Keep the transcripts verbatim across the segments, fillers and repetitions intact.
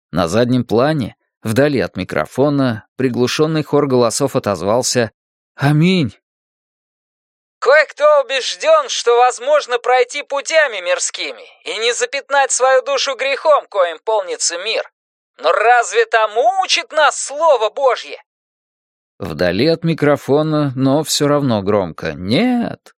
На заднем плане, вдали от микрофона, приглушенный хор голосов отозвался «Аминь». «Кое-кто убежден, что возможно пройти путями мирскими и не запятнать свою душу грехом, коим полнится мир. Но разве тому учит нас Слово Божье?» Вдали от микрофона, но все равно громко «Нет».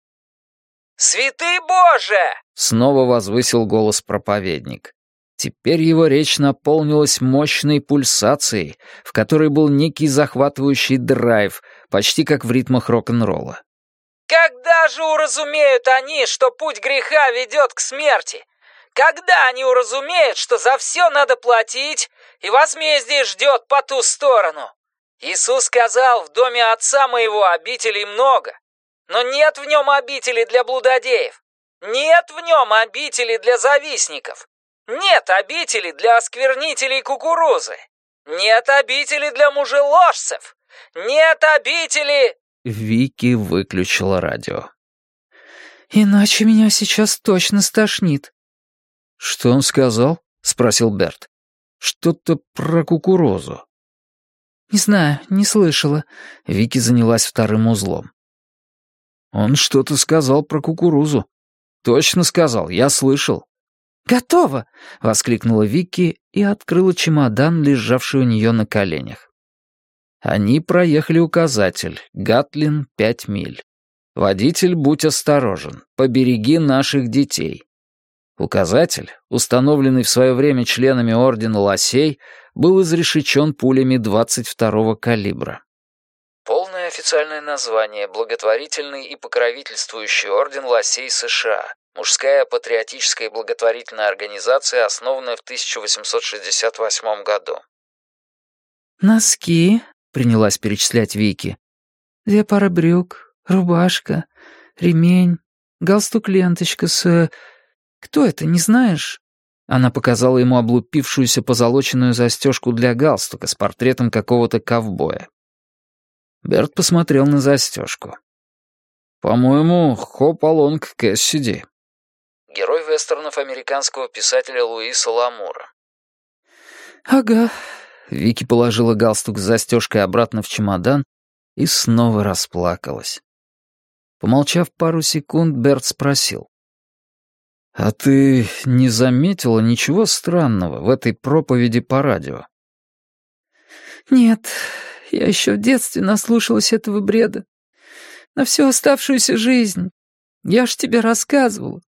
«Святый Боже!» — снова возвысил голос проповедник. Теперь его речь наполнилась мощной пульсацией, в которой был некий захватывающий драйв, почти как в ритмах рок-н-ролла. «Когда же уразумеют они, что путь греха ведет к смерти? Когда они уразумеют, что за все надо платить, и возмездие ждет по ту сторону? Иисус сказал, в доме Отца моего обителей много, но нет в нем обители для блудодеев, нет в нем обители для завистников, нет обители для осквернителей кукурузы, нет обители для мужеложцев, нет обители...» Вики выключила радио. «Иначе меня сейчас точно стошнит». «Что он сказал?» — спросил Берт. «Что-то про кукурузу». «Не знаю, не слышала». Вики занялась вторым узлом. «Он что-то сказал про кукурузу. Точно сказал, я слышал». «Готово!» — воскликнула Вики и открыла чемодан, лежавший у нее на коленях. Они проехали указатель «Гатлин, пять миль». «Водитель, будь осторожен, побереги наших детей». Указатель, установленный в свое время членами Ордена Лосей, был изрешечен пулями двадцать второго калибра. Полное официальное название — Благотворительный и покровительствующий Орден Лосей США. Мужская патриотическая и благотворительная организация, основанная в тысяча восемьсот шестьдесят восьмом году. «Носки», — принялась перечислять Вики. «Две пары брюк, рубашка, ремень, галстук-ленточка с... Кто это, не знаешь?» Она показала ему облупившуюся позолоченную застежку для галстука с портретом какого-то ковбоя. Берт посмотрел на застежку. «По-моему, Хоп-Алонг Кэссиди». Герой вестернов американского писателя Луиса Ламура. «Ага». Вики положила галстук с застежкой обратно в чемодан и снова расплакалась. Помолчав пару секунд, Берт спросил. «А ты не заметила ничего странного в этой проповеди по радио?» «Нет, я еще в детстве наслушалась этого бреда. На всю оставшуюся жизнь. Я ж тебе рассказывала».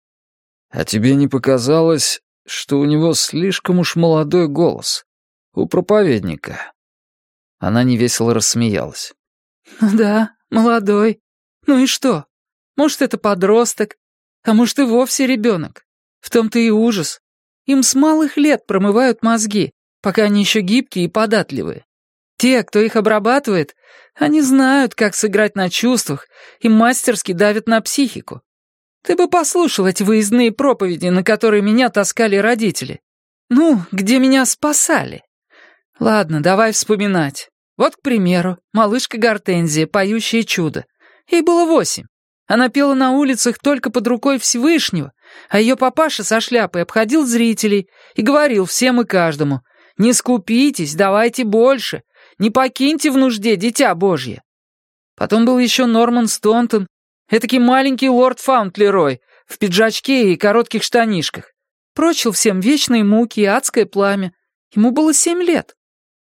«А тебе не показалось, что у него слишком уж молодой голос? У проповедника?» Она невесело рассмеялась. «Ну да, молодой. Ну и что? Может, это подросток, а может, и вовсе ребенок. В том-то и ужас. Им с малых лет промывают мозги, пока они еще гибкие и податливые. Те, кто их обрабатывает, они знают, как сыграть на чувствах и мастерски давят на психику. Ты бы послушал эти выездные проповеди, на которые меня таскали родители. Ну, где меня спасали. Ладно, давай вспоминать. Вот, к примеру, малышка Гортензия, поющее чудо. Ей было восемь. Она пела на улицах только под рукой Всевышнего, а ее папаша со шляпой обходил зрителей и говорил всем и каждому: «Не скупитесь, давайте больше, не покиньте в нужде дитя Божье». Потом был еще Норман Стонтон, этакий маленький лорд Фаунтлерой в пиджачке и коротких штанишках. Прочил всем вечные муки и адское пламя. Ему было семь лет.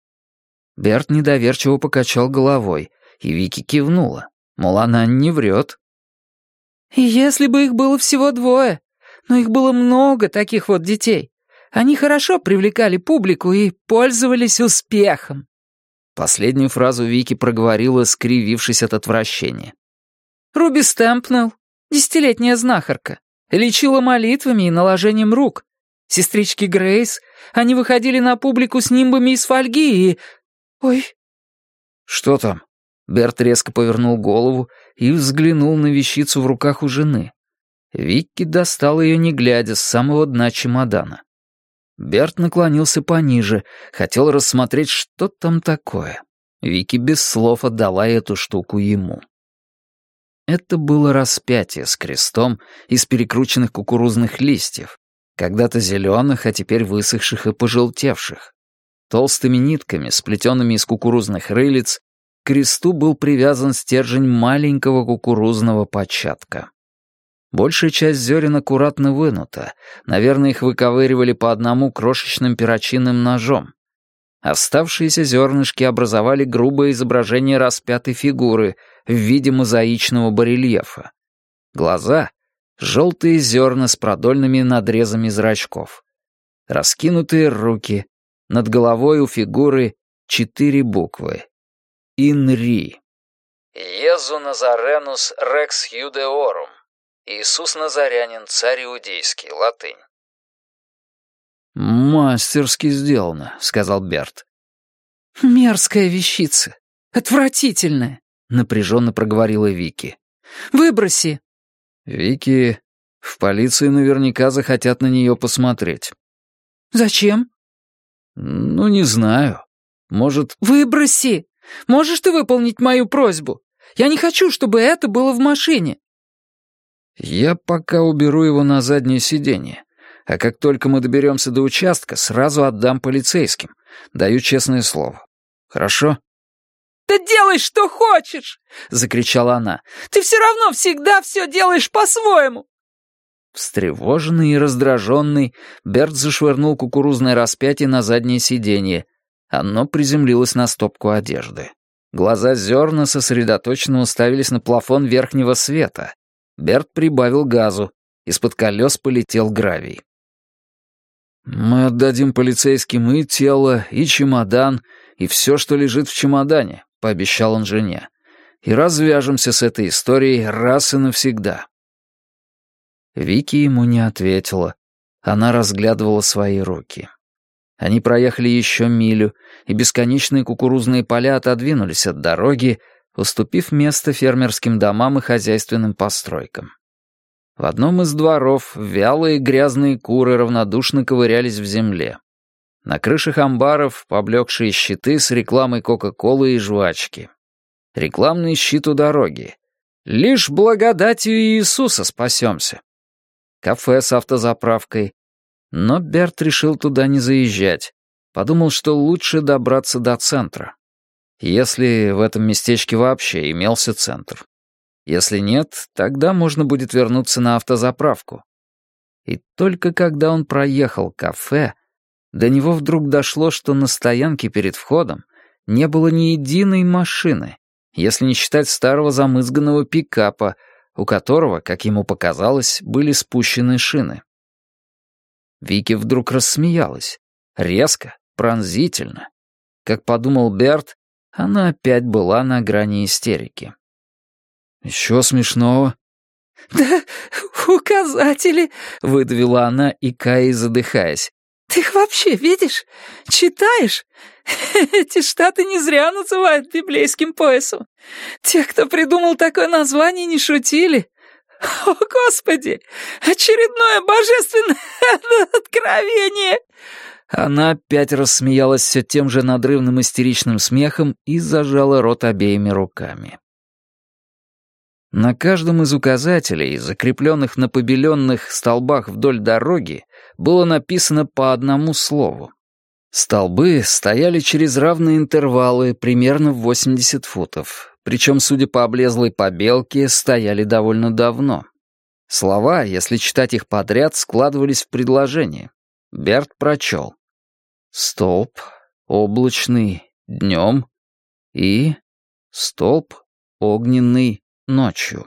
Берт недоверчиво покачал головой, и Вики кивнула, мол, она не врет. И если бы их было всего двое, но их было много таких вот детей, они хорошо привлекали публику и пользовались успехом. Последнюю фразу Вики проговорила, скривившись от отвращения. Руби Стэмпнелл, десятилетняя знахарка, лечила молитвами и наложением рук. Сестрички Грейс, они выходили на публику с нимбами из фольги и... Ой. Что там? Берт резко повернул голову и взглянул на вещицу в руках у жены. Вики достал ее не глядя с самого дна чемодана. Берт наклонился пониже, хотел рассмотреть, что там такое. Вики без слов отдала эту штуку ему. Это было распятие с крестом из перекрученных кукурузных листьев, Когда-то зеленых, а теперь высохших и пожелтевших. Толстыми нитками, сплетенными из кукурузных рылиц, к кресту был привязан стержень маленького кукурузного початка. Большая часть зерен аккуратно вынута, наверное, их выковыривали по одному крошечным перочинным ножом. Оставшиеся зернышки образовали грубое изображение распятой фигуры в виде мозаичного барельефа. Глаза — желтые зерна с продольными надрезами зрачков. Раскинутые руки, над головой у фигуры четыре буквы. Инри. Иезу Назаренус Рекс Юдеорум. Иисус Назарянин, царь иудейский, латынь. «Мастерски сделано», — сказал Берт. «Мерзкая вещица. Отвратительная», — напряженно проговорила Вики. «Выброси». «Вики, в полиции наверняка захотят на нее посмотреть». «Зачем?» «Ну, не знаю. Может...» «Выброси! Можешь ты выполнить мою просьбу? Я не хочу, чтобы это было в машине». «Я пока уберу его на заднее сиденье, а как только мы доберемся до участка, сразу отдам полицейским. Даю честное слово. Хорошо?» «Да делай, что хочешь!» — закричала она. «Ты все равно всегда все делаешь по-своему!» Встревоженный и раздраженный, Берт зашвырнул кукурузное распятие на заднее сиденье. Оно приземлилось на стопку одежды. Глаза зерна сосредоточенно уставились на плафон верхнего света. Берт прибавил газу. Из-под колес полетел гравий. «Мы отдадим полицейским и тело, и чемодан, и все, что лежит в чемодане», — пообещал он жене. «И развяжемся с этой историей раз и навсегда». Вики ему не ответила. Она разглядывала свои руки. Они проехали еще милю, и бесконечные кукурузные поля отодвинулись от дороги, уступив место фермерским домам и хозяйственным постройкам. В одном из дворов вялые грязные куры равнодушно ковырялись в земле. На крышах амбаров поблекшие щиты с рекламой Кока-Колы и жвачки. Рекламный щит у дороги. «Лишь благодатью Иисуса спасемся». Кафе с автозаправкой. Но Берт решил туда не заезжать. Подумал, что лучше добраться до центра. Если в этом местечке вообще имелся центр. Если нет, тогда можно будет вернуться на автозаправку. И только когда он проехал кафе, до него вдруг дошло, что на стоянке перед входом не было ни единой машины, если не считать старого замызганного пикапа, у которого, как ему показалось, были спущены шины. Вики вдруг рассмеялась. Резко, пронзительно. Как подумал Берт, она опять была на грани истерики. «Еще смешного?» «Да указатели», — выдавила она, икая и задыхаясь. «Ты их вообще видишь? Читаешь? Эти штаты не зря называют библейским поясом. Те, кто придумал такое название, не шутили. О, Господи! Очередное божественное откровение!» Она опять рассмеялась все тем же надрывным истеричным смехом и зажала рот обеими руками. На каждом из указателей, закрепленных на побеленных столбах вдоль дороги, было написано по одному слову. Столбы стояли через равные интервалы, примерно в восемьдесят футов, причем, судя по облезлой побелке, стояли довольно давно. Слова, если читать их подряд, складывались в предложение. Берт прочел. Столб облачный днем и столб огненный ночью.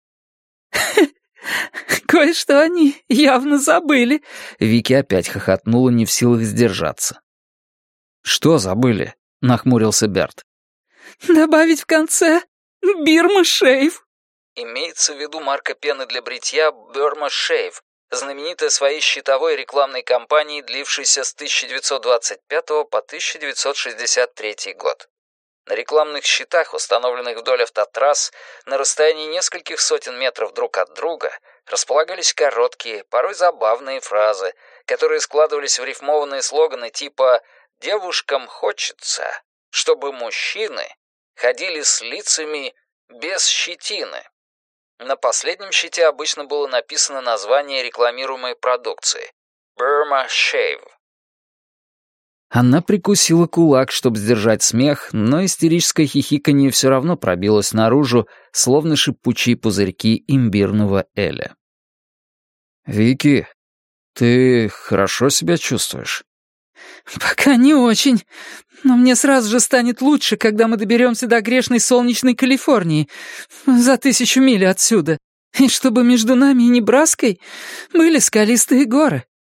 «Кое-что они явно забыли», — Вики опять хохотнула, не в силах сдержаться. «Что забыли?» — нахмурился Берт. «Добавить в конце Бирма Шейв». Имеется в виду марка пены для бритья Burma Shave, знаменитая своей щитовой рекламной кампанией, длившейся с тысяча девятьсот двадцать пятого по тысяча девятьсот шестьдесят третий год. На рекламных щитах, установленных вдоль автотрасс, на расстоянии нескольких сотен метров друг от друга, располагались короткие, порой забавные фразы, которые складывались в рифмованные слоганы типа «Девушкам хочется, чтобы мужчины ходили с лицами без щетины». На последнем щите обычно было написано название рекламируемой продукции Burma Shave. Она прикусила кулак, чтобы сдержать смех, но истерическое хихиканье все равно пробилось наружу, словно шипучие пузырьки имбирного эля. «Вики, ты хорошо себя чувствуешь?» «Пока не очень, но мне сразу же станет лучше, когда мы доберемся до грешной солнечной Калифорнии, за тысячу миль отсюда, и чтобы между нами и Небраской были скалистые горы».